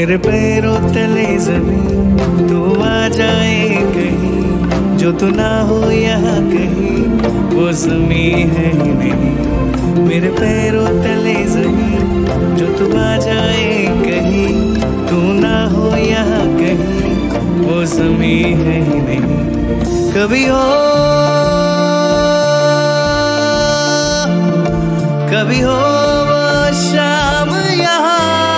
मेरे पैरों तले जमीन तू आ जाए कहीं, जो तू ना हो यहाँ कहीं वो जमीन है ही नहीं। मेरे पैरों तले जमीन जो तू आ जाए कहीं, तू ना हो यहाँ कहीं वो जमीन है ही नहीं। कभी हो वो शाम यहाँ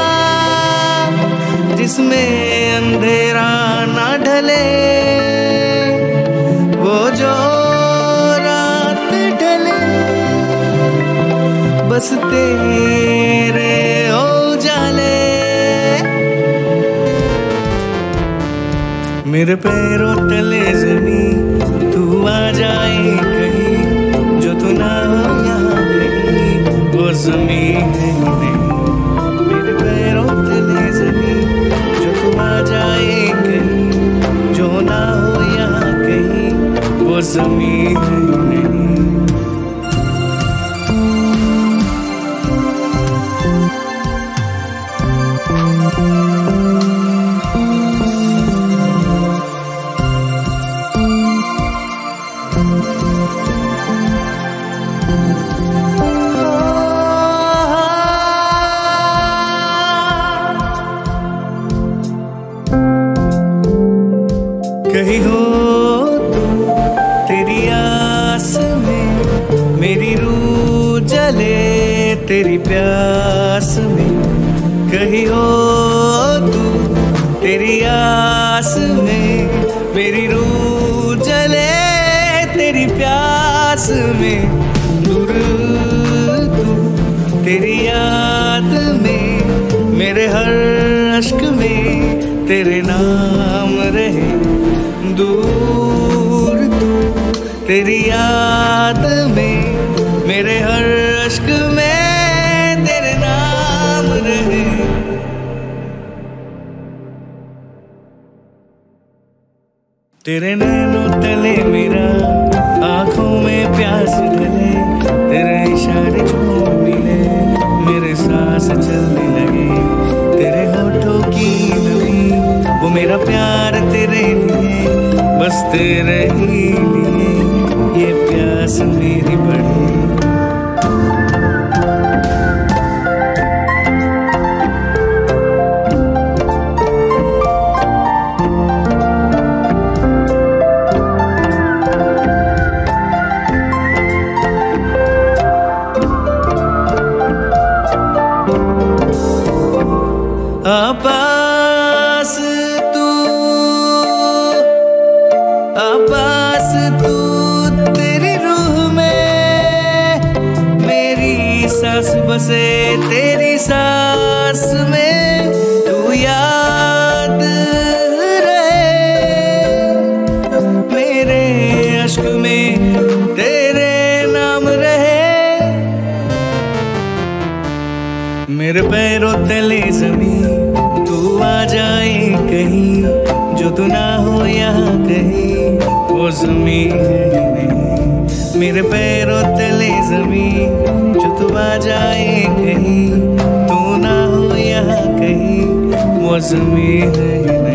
जिसमें अंधेरा ना ढले, वो जो रात ढले बस तेरे उजाले। मेरे पैरों तले ज़मीं तू आ जाए कहीं, जो तू ना हो यहाँ कहीं वो ज़मीं है ही नहीं। मेरे पैरों तले ज़मीं जो तू आ जाए कहीं, जो ना हो यहाँ कहीं वो ज़मीं है ही नहीं। कहीं हो तू तेरी आस में, मेरी रूह जले तेरी प्यास में। कहीं हो तू तेरी आस में, मेरी रूह जले तेरी प्यास में। दूर तू तेरी याद में, मेरे हर अश्क में तेरे नाम रहे। दूर तू तेरी याद में, मेरे हर अश्क में तेरे नाम रहे। तेरे नैनों तले मेरा आँखों में प्यास ढले, तेरे इशारे जो मिले मेरे सांस चलने लगे। तेरे होठों की नमी वो मेरा प्यार तेरे लिए, बस तेरे ही लिए ये प्यास मेरी बढ़ी। आपास तू तेरी रूह में, मेरी सांस बसे तेरी सांस में। तू याद रहे मेरे अश्क में तेरे नाम रहे। मेरे पैरों तले ज़मीं तू आ जाए कहीं, जो तू ना हो यहाँ कहीं वो ज़मीं है ही नहीं। मेरे पैरों तले ज़मीं जो तू आ जाए कहीं, तू ना हो यहाँ कहीं वो ज़मीं है ही नहीं।